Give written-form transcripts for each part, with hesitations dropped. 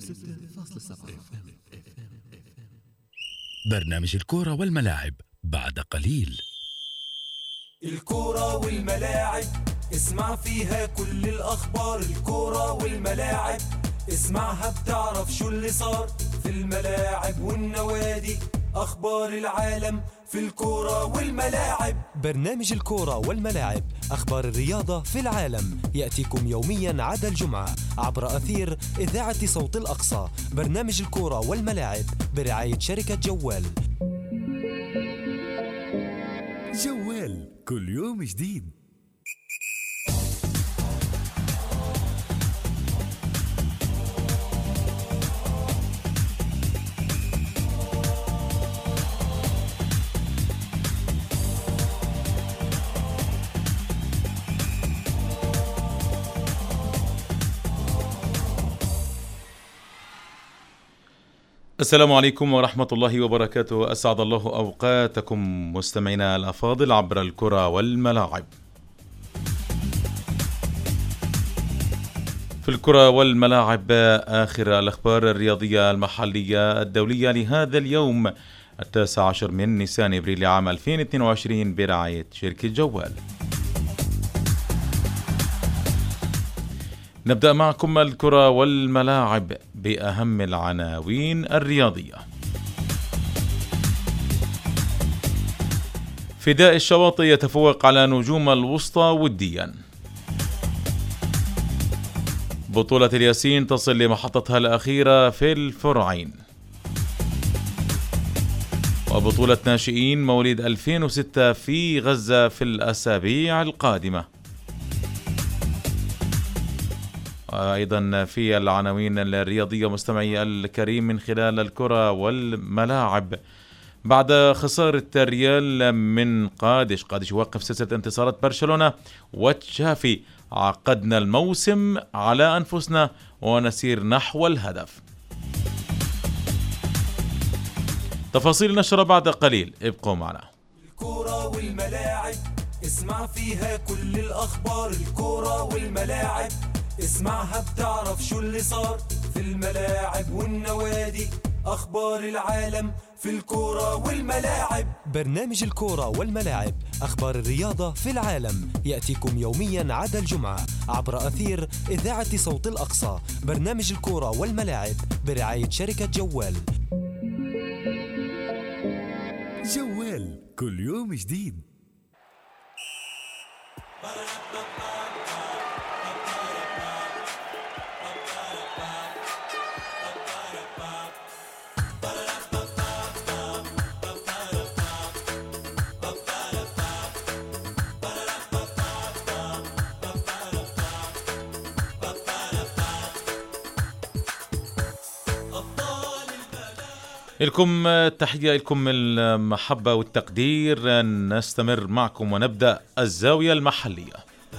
برنامج الكورة والملاعب بعد قليل. الكورة والملاعب اسمع فيها كل الأخبار. الكورة والملاعب اسمعها بتعرف شو اللي صار في الملاعب والنوادي. أخبار العالم في الكورة والملاعب. برنامج الكورة والملاعب، أخبار الرياضة في العالم، يأتيكم يوميا عدا الجمعة عبر أثير إذاعة صوت الأقصى. برنامج الكورة والملاعب برعاية شركة جوال. جوال كل يوم جديد. السلام عليكم ورحمة الله وبركاته. أسعد الله أوقاتكم مستمعينا الأفاضل عبر الكرة والملاعب. في الكرة والملاعب آخر الأخبار الرياضية المحلية الدولية لهذا اليوم 19 من نيسان إبريل عام 2022 برعاية شركة جوال. نبدأ معكم الكرة والملاعب بأهم العناوين الرياضية. فداء الشواطئ يتفوق على نجوم الوسطى وديا. بطولة الياسين تصل لمحطتها الأخيرة في الفرعين. وبطولة ناشئين مواليد 2006 في غزة في الأسابيع القادمة. أيضا في العناوين الرياضية مستمعي الكريم من خلال الكرة والملاعب، بعد خسارة ريال من قادش يوقف سلسلة انتصارات برشلونة وتشافي، عقدنا الموسم على أنفسنا ونسير نحو الهدف. تفاصيل نشرة بعد قليل، ابقوا معنا. الكرة والملاعب اسمع فيها كل الأخبار. الكرة والملاعب اسمعها بتعرف شو اللي صار في الملاعب والنوادي. أخبار العالم في الكرة والملاعب. برنامج الكورة والملاعب، أخبار الرياضة في العالم، يأتيكم يوميا عدا الجمعة عبر أثير إذاعة صوت الأقصى. برنامج الكورة والملاعب برعاية شركة جوال. جوال كل يوم جديد. لكم تحية، لكم المحبة والتقدير. نستمر معكم ونبدأ الزاوية المحلية.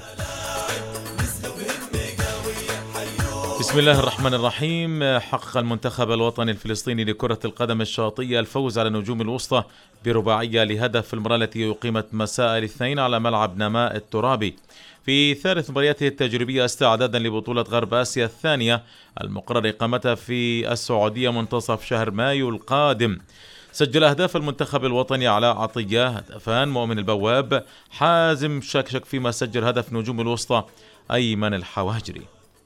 بسم الله الرحمن الرحيم. حقق المنتخب الوطني الفلسطيني لكرة القدم الشاطئية الفوز على نجوم الوسطى برباعية لهدف في المباراة التي أقيمت مساء الاثنين على ملعب نماء الترابي في ثالث مبارياته التجريبية استعدادا لبطولة غرب آسيا الثانية المقرر إقامتها في السعودية منتصف شهر مايو القادم. سجل أهداف المنتخب الوطني على عطية هدفان، مؤمن البواب، حازم شكشك، فيما سجل هدف نجوم الوسطى أيمن الحواجري.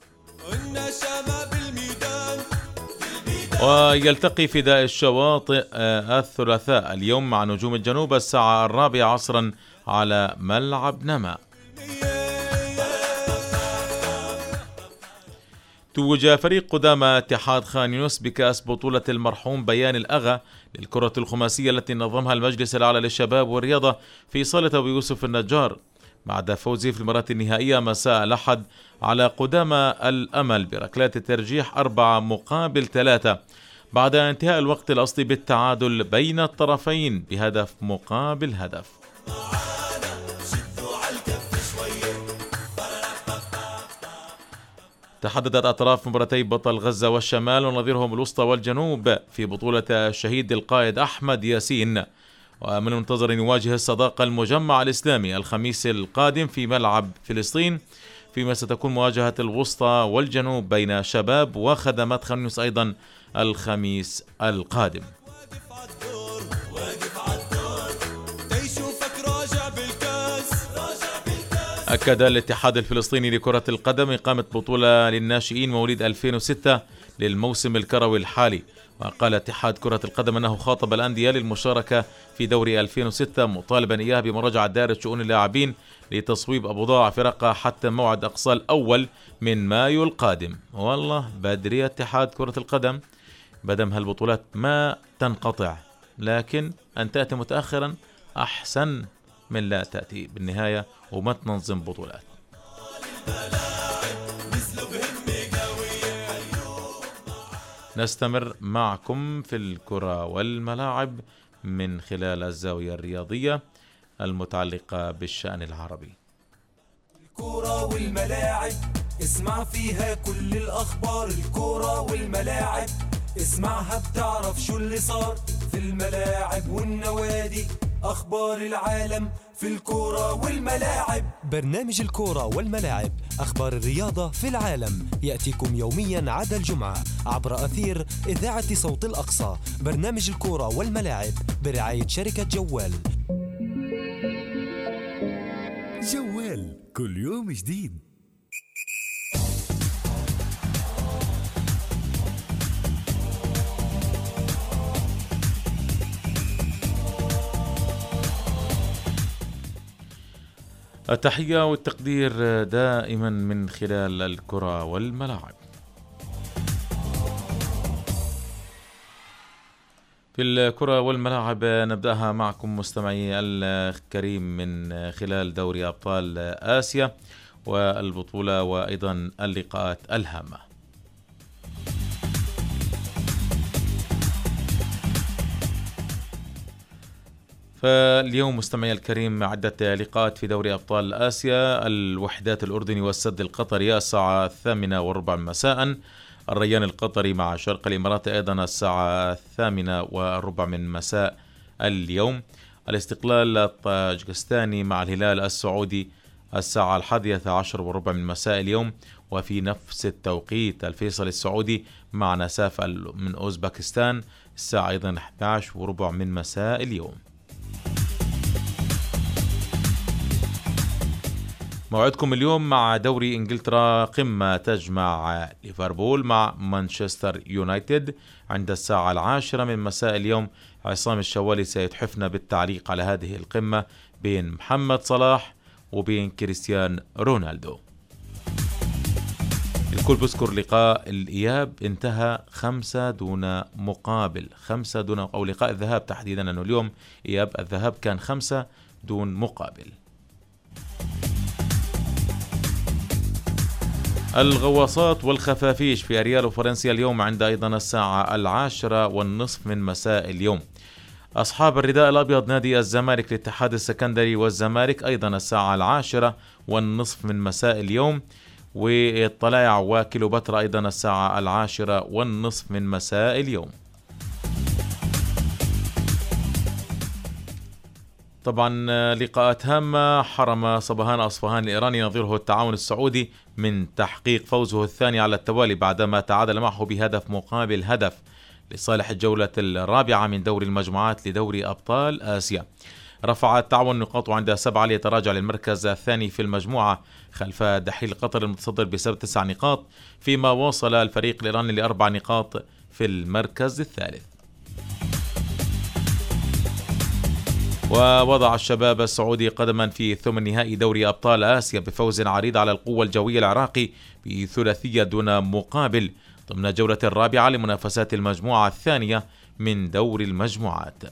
ويلتقي فداء الشواطئ الثلاثاء اليوم مع نجوم الجنوب الساعة 4 عصرا على ملعب نماء. توج فريق قدامى اتحاد خان يونس بكأس بطولة المرحوم بيان الأغا للكرة الخماسية التي نظمها المجلس الأعلى للشباب والرياضة في صالة أبو يوسف النجار بعد فوزه في المباراة النهائية مساء الأحد على قدامى الأمل بركلات الترجيح 4-3 بعد انتهاء الوقت الأصلي بالتعادل بين الطرفين بهدف مقابل هدف. تحددت أطراف مباراتي بطل غزة والشمال ونظيرهم الوسطى والجنوب في بطولة الشهيد القائد أحمد ياسين، ومن المنتظر أن يواجه الصداقة المجمع الإسلامي الخميس القادم في ملعب فلسطين فيما ستكون مواجهة الوسطى والجنوب بين شباب وخدمات خان يونس أيضا الخميس القادم. أكد الاتحاد الفلسطيني لكرة القدم إقامة بطولة للناشئين مواليد 2006 للموسم الكروي الحالي. وقال اتحاد كرة القدم أنه خاطب الأندية للمشاركة في دوري 2006 مطالبا إياه بمراجعة دائرة شؤون اللاعبين لتصويب أوضاع فرقة حتى موعد أقصى الأول من مايو القادم. والله بدري اتحاد كرة القدم بدم هالبطولات ما تنقطع، لكن أن تأتي متأخرا أحسن من لا تأتي بالنهاية وما تنظم بطولات. نستمر معكم في الكرة والملاعب من خلال الزاوية الرياضية المتعلقة بالشأن العربي. الكرة والملاعب اسمع فيها كل الأخبار. الكرة والملاعب اسمعها بتعرف شو اللي صار في الملاعب والنوادي. أخبار العالم في الكرة والملاعب. برنامج الكرة والملاعب، أخبار الرياضة في العالم، يأتيكم يوميا عدا الجمعة عبر أثير إذاعة صوت الأقصى. برنامج الكرة والملاعب برعاية شركة جوال. جوال كل يوم جديد. التحية والتقدير دائما من خلال الكرة والملاعب. في الكرة والملاعب نبدأها معكم مستمعي الكريم من خلال دوري أبطال آسيا والبطولة وأيضا اللقاءات الهامة. فاليوم مستمعي الكريم عدة لقاءات في دوري أبطال آسيا. الوحدات الأردني والسد القطري الساعة 8:15 مساء. الريان القطري مع شرق الإمارات أيضا الساعة 8:15 مساء اليوم. الاستقلال الطاجكستاني مع الهلال السعودي الساعة 11:15 مساء اليوم. وفي نفس التوقيت الفيصل السعودي مع نساف من أوزبكستان الساعة أيضا 11:15 مساء اليوم. موعدكم اليوم مع دوري إنجلترا، قمة تجمع ليفربول مع مانشستر يونايتد عند الساعة 10 مساء اليوم. عصام الشوالي سيتحفنا بالتعليق على هذه القمة بين محمد صلاح وبين كريستيان رونالدو. الكل بذكر لقاء الإياب انتهى 5 دون مقابل، 5 دون، أو لقاء الذهاب تحديدا، أنه اليوم إياب الذهاب كان 5 دون مقابل. الغواصات والخفافيش في أريال وفرنسيا اليوم عند أيضا الساعة 10:30 مساء اليوم. أصحاب الرداء الأبيض نادي الزمالك الاتحاد السكندري والزمالك أيضا الساعة 10:30 مساء اليوم. والطلائع وكيلوباترا أيضا الساعة 10:30 مساء اليوم. طبعا لقاءات هامة. حرم صباهان أصفهان الإيراني نظيره التعاون السعودي من تحقيق فوزه الثاني على التوالي بعدما تعادل معه بهدف مقابل هدف لصالح الجولة الرابعة من دوري المجموعات لدوري أبطال آسيا. رفع التعاون نقاطه عند 7 ليتراجع للمركز الثاني في المجموعة خلف دحيل قطر المتصدر بسبب 9 نقاط، فيما وصل الفريق الإيراني ل4 نقاط في المركز الثالث. ووضع الشباب السعودي قدما في ثمن نهائي دوري أبطال آسيا بفوز عريض على القوة الجوية العراقي بثلاثية دون مقابل ضمن الجولة الرابعة لمنافسات المجموعة الثانية من دوري المجموعات.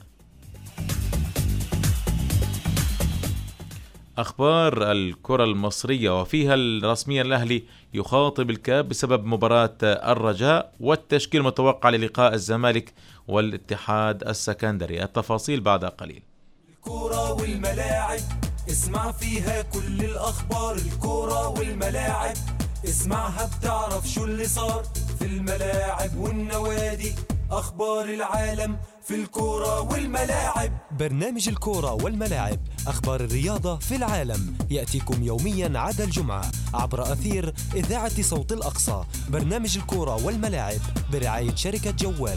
أخبار الكرة المصرية، وفيها الرسميا الأهلي يخاطب الكاف بسبب مباراة الرجاء والتشكيل المتوقع للقاء الزمالك والاتحاد السكندري. التفاصيل بعد قليل. الكرة والملاعب اسمع فيها كل الأخبار. الكرة والملاعب اسمعها بتعرف شو اللي صار في الملاعب والنوادي. أخبار العالم في الكورة والملاعب. برنامج الكورة والملاعب، أخبار الرياضة في العالم، يأتيكم يوميا عدا الجمعة عبر أثير إذاعة صوت الأقصى. برنامج الكورة والملاعب برعاية شركة جوال.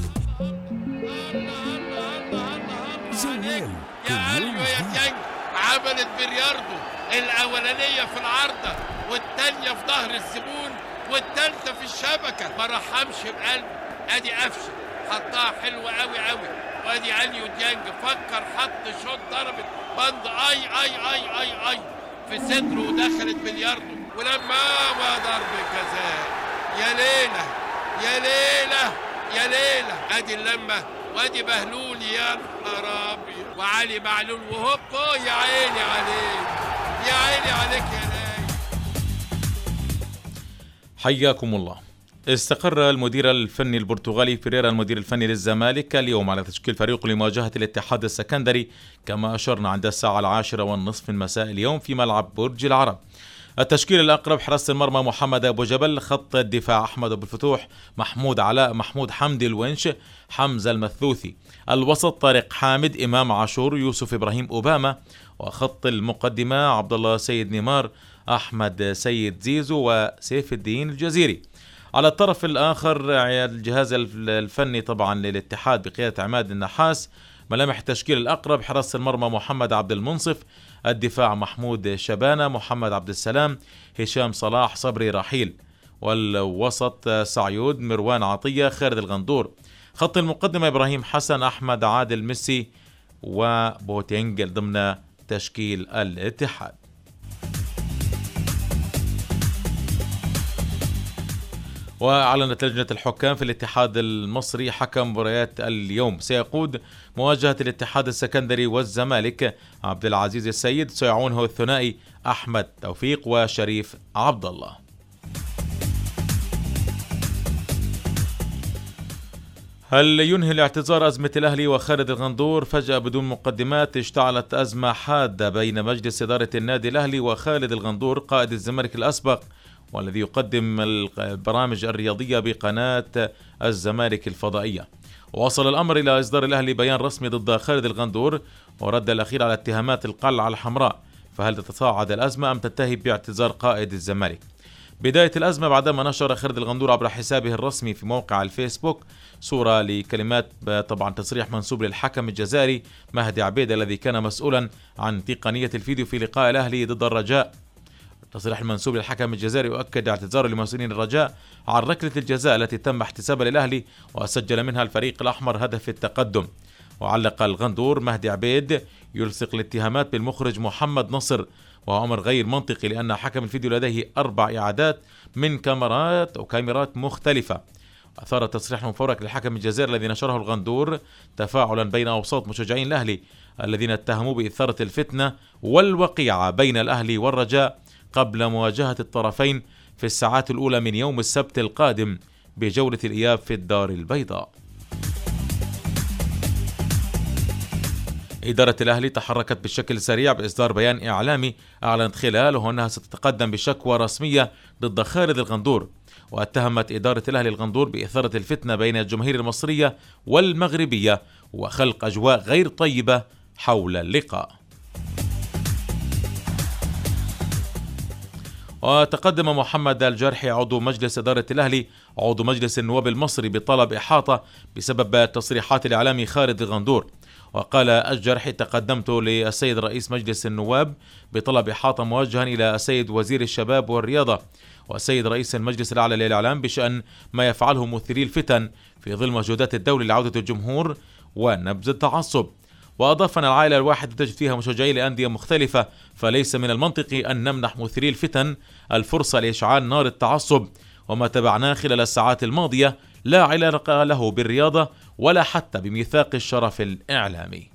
جوال يا قلبي يا ديانج عملت بلياردو، الأولانية في العارضة والتانية في ظهر الزبون والتالتة في الشبكة. ما رحمش بقلبه. ادي قفشه حطها حلوة قوي قوي، وادي اليو ديانج فكر حط شوط ضربت بند اي اي اي اي اي في صدره ودخلت بلياردو، ولما ضرب جزاء. يا ليلة يا ليلة يا ليلة. ادي اللمة وادي بهلول يا نهار ابيض وعلي معلول وهوبو. يا عيني عليك يا عيني عليك يا ناي. حياكم الله. استقر المدير الفني البرتغالي فيريرا المدير الفني للزمالك اليوم على تشكيل فريق لمواجهة الاتحاد السكندري كما أشرنا عند الساعة 10:30 من مساء اليوم في ملعب برج العرب. التشكيل الأقرب: حراسة المرمى محمد أبو جبل، خط الدفاع أحمد أبو الفتوح، محمود علاء، محمود حمدي الونش، حمزة المثلوثي. الوسط: طارق حامد، إمام عاشور، يوسف إبراهيم أوباما. وخط المقدمة: عبد الله سيد نيمار، أحمد سيد زيزو، وسيف الدين الجزيري. على الطرف الآخر الجهاز الفني طبعا للاتحاد بقيادة عماد النحاس. ملامح التشكيل الأقرب: حراسة المرمى محمد عبد المنصف، الدفاع محمود شبانة، محمد عبد السلام، هشام صلاح، صبري رحيل. والوسط: سعيود، مروان عطية، خالد الغندور. خط المقدمة: إبراهيم حسن، أحمد عادل ميسي، وبوتينج ضمن تشكيل الاتحاد. وأعلنت لجنة الحكام في الاتحاد المصري حكم مباريات اليوم. سيقود مواجهة الاتحاد السكندري والزمالك عبد العزيز السيد، سيعاونه الثنائي أحمد توفيق وشريف عبد الله. هل ينهي الاعتذار أزمة الأهلي وخالد الغندور؟ فجأة بدون مقدمات اشتعلت أزمة حادة بين مجلس إدارة النادي الأهلي وخالد الغندور قائد الزمالك الأسبق والذي يقدم البرامج الرياضية بقناة الزمالك الفضائية. ووصل الأمر إلى إصدار الأهلي بيان رسمي ضد خالد الغندور ورد الأخير على اتهامات القلعة الحمراء. فهل تتصاعد الأزمة أم تنتهي باعتذار قائد الزمالك؟ بداية الأزمة بعدما نشر خالد الغندور عبر حسابه الرسمي في موقع الفيسبوك صورة لكلمات طبعا تصريح منسوب للحكم الجزائري مهدي عبيد الذي كان مسؤولا عن تقنية الفيديو في لقاء الأهلي ضد الرجاء. التصريح المنسوب للحكم الجزائري يؤكد اعتذاره لمسؤولين الرجاء عن ركلة الجزاء التي تم احتسابها للأهلي وسجل منها الفريق الأحمر هدف التقدم. وعلق الغندور: مهدي عبيد يلصق الاتهامات بالمخرج محمد نصر، وهو أمر غير منطقي لأن حكم الفيديو لديه 4 إعادات من كاميرات مختلفة. أثار التصريح المفورك للحكم الجزائري الذي نشره الغندور تفاعلا بين أوساط مشجعين الأهلي الذين اتهموا بإثارة الفتنة والوقيعة بين الأهلي والرجاء قبل مواجهة الطرفين في الساعات الأولى من يوم السبت القادم بجولة الإياب في الدار البيضاء. إدارة الأهلي تحركت بشكل سريع بإصدار بيان إعلامي أعلنت خلاله أنها ستتقدم بشكوى رسمية ضد خالد الغندور. واتهمت إدارة الأهلي الغندور بإثارة الفتنة بين الجماهير المصرية والمغربية وخلق أجواء غير طيبة حول اللقاء. وتقدم محمد الجرحي عضو مجلس إدارة الأهلي عضو مجلس النواب المصري بطلب إحاطة بسبب تصريحات الإعلامي خالد الغندور. وقال الجرحي: تقدمت للسيد رئيس مجلس النواب بطلب إحاطة موجها إلى السيد وزير الشباب والرياضة والسيد رئيس المجلس الأعلى للإعلام بشأن ما يفعله مثيري الفتن في ظل مجهودات الدولة لعودة الجمهور ونبذ التعصب. وأضاف أن العائلة الواحدة تجد فيها مشجعي لأندية مختلفة، فليس من المنطقي أن نمنح مثيري الفتن الفرصة لإشعال نار التعصب. وما تبعناه خلال الساعات الماضية لا علاقة له بالرياضة ولا حتى بميثاق الشرف الإعلامي.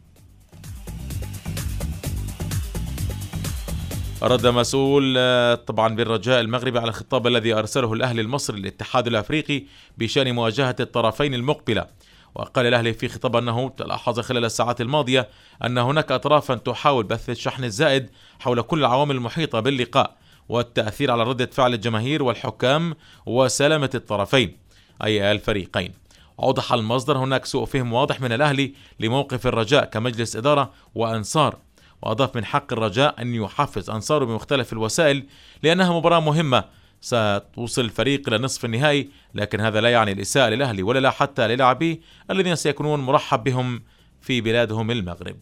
رد مسؤول طبعا بالرجاء المغربي على الخطاب الذي أرسله الأهلي المصري للاتحاد الأفريقي بشأن مواجهة الطرفين المقبلة. وقال الأهلي في خطاب أنه تلاحظ خلال الساعات الماضية أن هناك أطرافا تحاول بث الشحن الزائد حول كل العوامل المحيطة باللقاء والتأثير على ردة فعل الجماهير والحكام وسلامة الطرفين أي الفريقين. أوضح المصدر هناك سوء فهم واضح من الأهلي لموقف الرجاء كمجلس إدارة وأنصار، وأضاف من حق الرجاء أن يحفز أنصاره بمختلف الوسائل لأنها مباراة مهمة ستوصل الفريق إلى نصف النهائي، لكن هذا لا يعني الإساءة للأهلي ولا لا حتى للاعبيه الذين سيكونون مرحب بهم في بلادهم المغرب.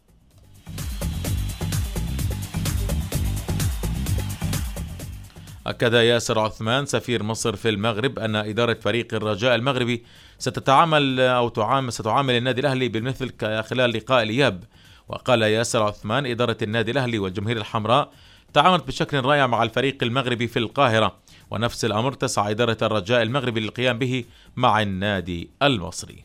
أكد ياسر عثمان سفير مصر في المغرب أن إدارة فريق الرجاء المغربي ستعامل النادي الأهلي بالمثل خلال لقاء الإياب. وقال ياسر عثمان إدارة النادي الأهلي والجماهير الحمراء تعاملت بشكل رائع مع الفريق المغربي في القاهرة، ونفس الأمر تسعى إدارة الرجاء المغربي للقيام به مع النادي المصري.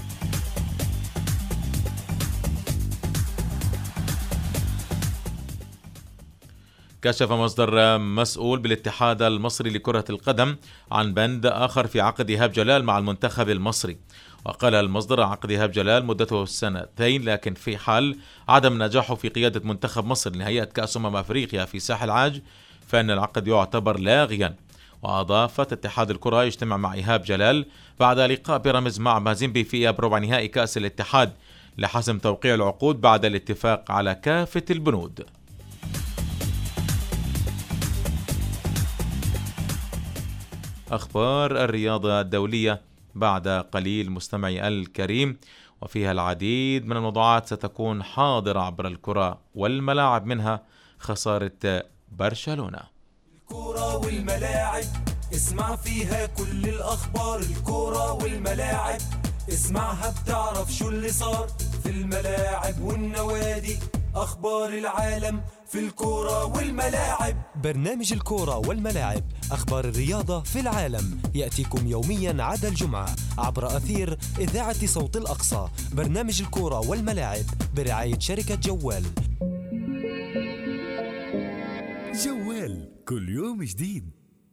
كشف مصدر مسؤول بالاتحاد المصري لكرة القدم عن بند آخر في عقد إيهاب جلال مع المنتخب المصري. وقال المصدر عقد إيهاب جلال مدته 2 سنين، لكن في حال عدم نجاحه في قيادة منتخب مصر لنهائيات كأس أفريقيا في ساحل عاج فإن العقد يعتبر لاغيا. وأضافت اتحاد الكرة يجتمع مع إيهاب جلال بعد لقاء بيراميدز مع مازيمبي في إياب ربع نهائي كأس الاتحاد لحسم توقيع العقود بعد الاتفاق على كافة البنود. أخبار الرياضة الدولية بعد قليل مستمعي الكريم، وفيها العديد من الموضوعات ستكون حاضرة عبر الكرة والملاعب، منها خسارة برشلونة. الكرة والملاعب اسمع فيها كل الأخبار، الكرة والملاعب اسمعها بتعرف شو اللي صار في الملاعب والنوادي، أخبار العالم في الكرة والملاعب. برنامج الكرة والملاعب، أخبار الرياضة في العالم، يأتيكم يوميا عدا الجمعة عبر أثير إذاعة صوت الأقصى. برنامج الكرة والملاعب برعاية شركة جوال. جوال كل يوم جديد.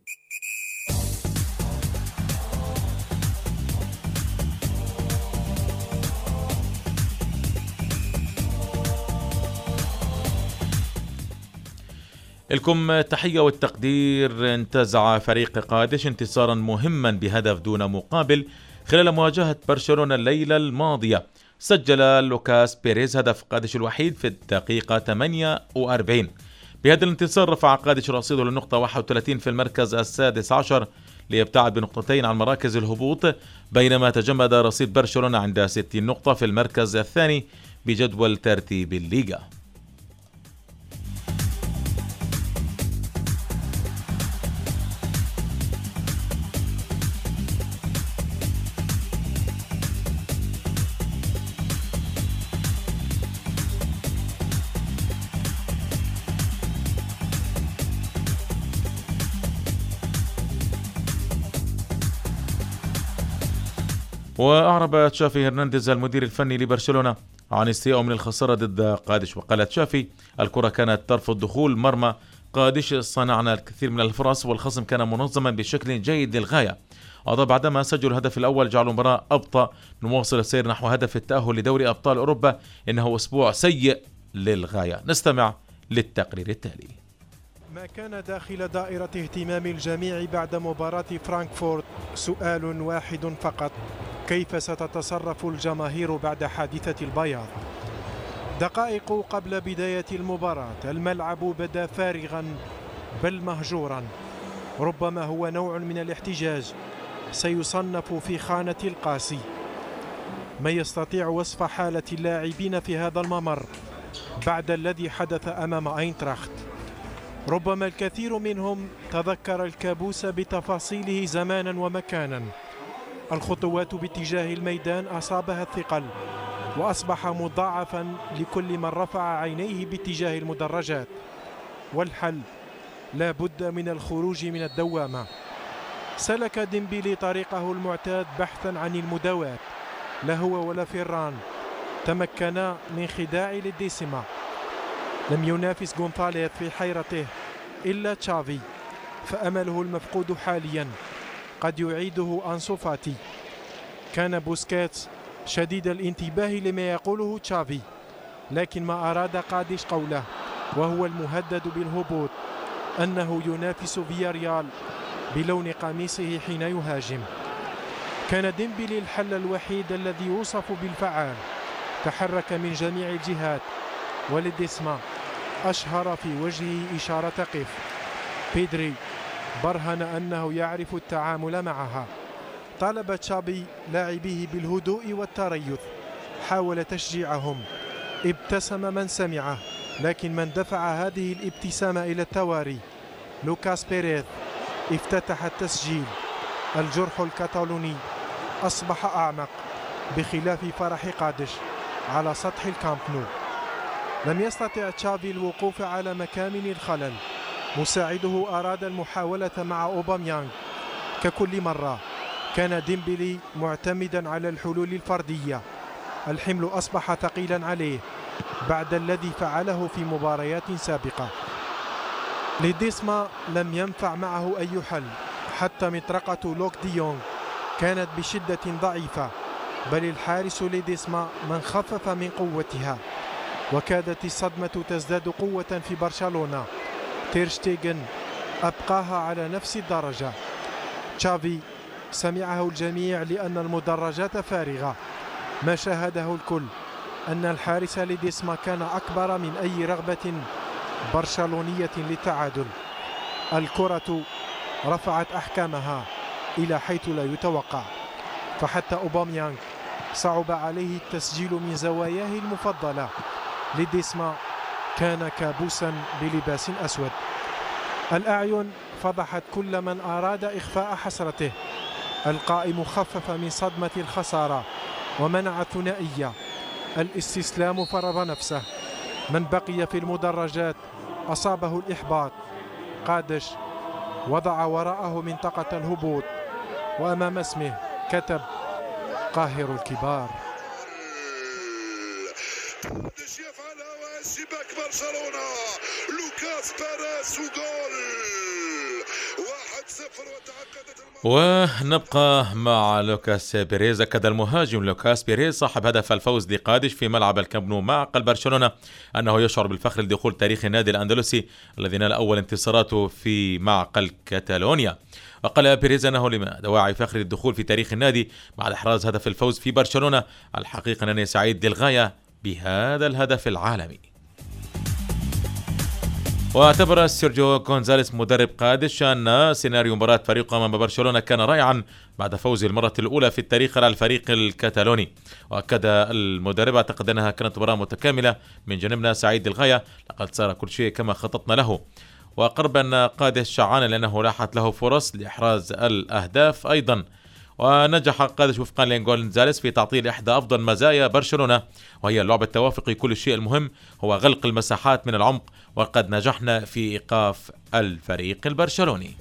لكم تحية والتقدير. انتزع فريق قادش انتصارا مهما بهدف دون مقابل خلال مواجهة برشلونة الليلة الماضية. سجل لوكاس بيريز هدف قادش الوحيد في الدقيقة 48. بهذا الانتصار رفع قادش رصيده للنقطة 31 في المركز السادس عشر ليبتعد بنقطتين عن مراكز الهبوط، بينما تجمد رصيد برشلونة عند 60 نقطة في المركز الثاني بجدول ترتيب الليغا. وأعرب تشافي هرنانديز المدير الفني لبرشلونة عن استيائه من الخسارة ضد قادش، وقال تشافي: الكرة كانت ترفض دخول مرمى قادش، صنعنا الكثير من الفرص والخصم كان منظما بشكل جيد للغاية. أضاف: بعدما سجلوا الهدف الأول جعلوا المباراة أبطأ، نواصل السير نحو هدف التأهل لدوري أبطال أوروبا، إنه أسبوع سيء للغاية. نستمع للتقرير التالي. ما كان داخل دائرة اهتمام الجميع بعد مباراة فرانكفورت سؤال واحد فقط: كيف ستتصرف الجماهير بعد حادثة البياض؟ دقائق قبل بداية المباراة الملعب بدا فارغا بل مهجورا، ربما هو نوع من الاحتجاج سيصنف في خانة القاسي. من يستطيع وصف حالة اللاعبين في هذا الممر بعد الذي حدث أمام أينتراخت؟ ربما الكثير منهم تذكر الكابوس بتفاصيله زمانا ومكانا. الخطوات باتجاه الميدان أصابها الثقل وأصبح مضاعفا لكل من رفع عينيه باتجاه المدرجات. والحل لا بد من الخروج من الدوامة. سلك ديمبيلي طريقه المعتاد بحثا عن المداواة، لا هو ولا فيران تمكنا من خداع للديسيما. لم ينافس غونثاليث في حيرته إلا تشافي، فأمله المفقود حاليا قد يعيده أنسو فاتي. كان بوسكيتس شديد الانتباه لما يقوله تشافي، لكن ما أراد قادش قوله وهو المهدد بالهبوط أنه ينافس فياريال بلون قميصه حين يهاجم. كان ديمبلي الحل الوحيد الذي يوصف بالفعال. تحرك من جميع الجهات، وليديسما أشهر في وجهه إشارة قف. بيدري برهن أنه يعرف التعامل معها. طالب تشافي لاعبيه بالهدوء والتريث، حاول تشجيعهم، ابتسم من سمعه، لكن من دفع هذه الابتسامة إلى التواري لوكاس بيريز افتتح التسجيل. الجرح الكتالوني أصبح أعمق بخلاف فرح قادش على سطح الكامب نو. لم يستطع تشافي الوقوف على مكامن الخلل. مساعده أراد المحاولة مع أوباميانغ. ككل مرة كان ديمبلي معتمدا على الحلول الفردية. الحمل أصبح ثقيلا عليه بعد الذي فعله في مباريات سابقة. ليديسما لم ينفع معه أي حل، حتى مطرقة لوك دي يونغ كانت بشدة ضعيفة، بل الحارس ليديسما من خفف من قوتها. وكادت الصدمة تزداد قوة في برشلونة. تيرشتيغن أبقاها على نفس الدرجة. تشافي سمعه الجميع لأن المدرجات فارغة. ما شاهده الكل أن الحارس ليديسما كان أكبر من أي رغبة برشلونية للتعادل. الكرة رفعت أحكامها إلى حيث لا يتوقع، فحتى أوباميانغ صعب عليه التسجيل من زواياه المفضلة. ليديسما كان كابوسا بلباس أسود. الأعين فضحت كل من أراد إخفاء حسرته. القائم خفف من صدمة الخسارة ومنع الثنائية. الاستسلام فرض نفسه. من بقي في المدرجات أصابه الإحباط. قادش وضع وراءه منطقة الهبوط، وأمام اسمه كتب قاهر الكبار. قادش يفعلها وشباك برشلونة. لوكاس بيريز وجول 1-0 وتعقدت ونبقى مع لوكاس بيريز. أكد المهاجم لوكاس بيريز صاحب هدف الفوز لقادش في ملعب الكامب نو مع أقل برشلونة أنه يشعر بالفخر لدخول تاريخ النادي الأندلسي الذي نال أول انتصاراته في معقل كاتالونيا. وقال بيريز أنه لما دواعي فخر الدخول في تاريخ النادي بعد إحراز هدف الفوز في برشلونة. الحقيقة أنني سعيد للغاية بهذا الهدف العالمي. واعتبر سيرجيو غونزاليس مدرب قادش أن سيناريو مباراة فريقه أمام برشلونة كان رائعا بعد فوزه المرة الأولى في التاريخ على الفريق الكتالوني. وأكد المدرب اعتقد أنها كانت مباراة متكاملة من جانبنا، سعيد للغاية، لقد صار كل شيء كما خططنا له. وقرب أن قادش شعان لأنه لاحت له فرص لإحراز الأهداف أيضا. ونجح قادش وفقا لغونزاليس في تعطيل إحدى أفضل مزايا برشلونة، وهي اللعب التوافقي. كل الشيء المهم هو غلق المساحات من العمق، وقد نجحنا في إيقاف الفريق البرشلوني.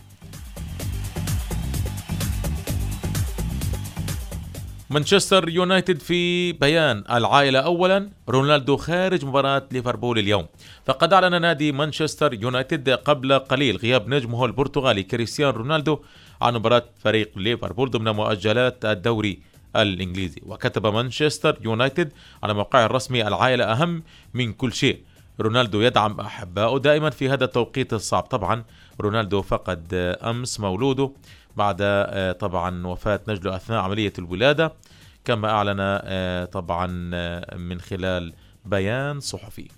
مانشستر يونايتد في بيان: العائلة أولا، رونالدو خارج مباراة ليفربول اليوم. فقد أعلن نادي مانشستر يونايتد قبل قليل غياب نجمه البرتغالي كريستيانو رونالدو عن مباراة فريق ليفربول ضمن مؤجلات الدوري الإنجليزي. وكتب مانشستر يونايتد على موقعه الرسمي: العائلة أهم من كل شيء، رونالدو يدعم أحبائه دائما في هذا التوقيت الصعب. طبعا رونالدو فقد أمس مولوده بعد طبعا وفاة نجله أثناء عملية الولادة، كما أعلن طبعا من خلال بيان صحفي.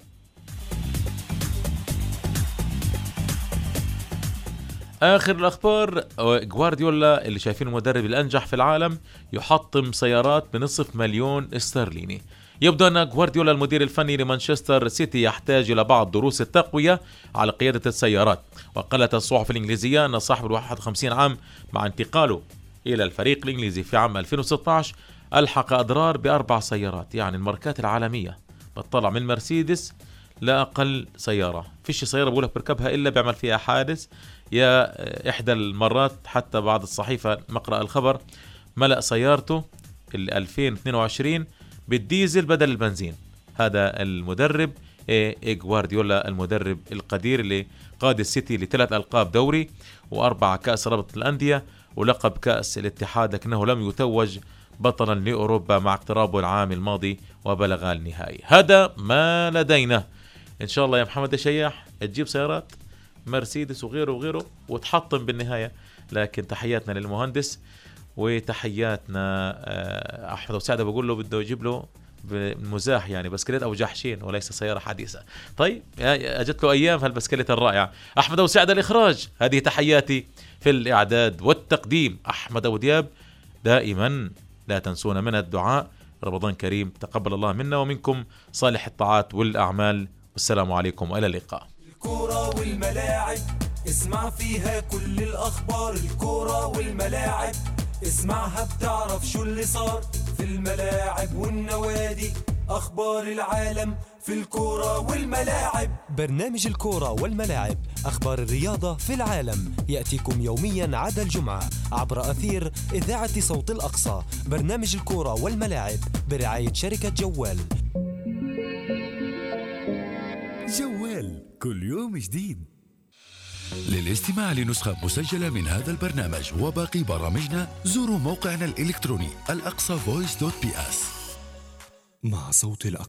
آخر الأخبار: غوارديولا اللي شايفين المدرب الأنجح في العالم يحطم سيارات بنصف مليون استرليني. يبدو أن غوارديولا المدير الفني لمانشستر سيتي يحتاج إلى بعض دروس التقوية على قيادة السيارات. وقالت الصحف الإنجليزية أن صاحب 51 عام مع انتقاله إلى الفريق الإنجليزي في عام 2016 ألحق أضرار ب4 سيارات، يعني الماركات العالمية. بتطلع من مرسيدس لا أقل سيارة، فيش سيارة بقولك بركبها إلا بيعمل فيها حادث. يا إحدى المرات حتى بعد الصحيفة مقرأ الخبر ملأ سيارته 2022 بالديزل بدل البنزين. هذا المدرب غوارديولا المدرب القدير اللي قاد السيتي ل3 ألقاب دوري و4 كأس رابطة الأندية ولقب كأس الاتحاد، لكنه لم يتوج بطلا لأوروبا مع اقترابه العام الماضي وبلغ النهائي. هذا ما لدينا. إن شاء الله يا محمد الشياح تجيب سيارات مرسيدس وغيره وغيره وتحطم بالنهاية. لكن تحياتنا للمهندس وتحياتنا. أحمد أبو سعدة بقول له بده يجيب له بمزاح يعني بسكليت أو جحشين وليس سيارة حديثة. طيب أجت له أيام هالبسكليت الرائعة. أحمد أبو سعدة الإخراج، هذه تحياتي في الإعداد والتقديم أحمد أبو دياب. دائما لا تنسونا من الدعاء. رمضان كريم، تقبل الله منا ومنكم صالح الطاعات والأعمال، والسلام عليكم وإلى اللقاء. الكرة والملاعب اسمع فيها كل الأخبار، الكرة والملاعب اسمعها بتعرف شو اللي صار في الملاعب والنوادي، أخبار العالم في الكرة والملاعب. برنامج الكرة والملاعب، أخبار الرياضة في العالم، يأتيكم يوميا عدا الجمعة عبر أثير إذاعة صوت الأقصى. برنامج الكرة والملاعب برعاية شركة جوال. جوال كل يوم جديد. للاستماع لنسخة مسجلة من هذا البرنامج وباقي برامجنا زوروا موقعنا الإلكتروني الأقصى voice.ps. مع صوت الأقصى.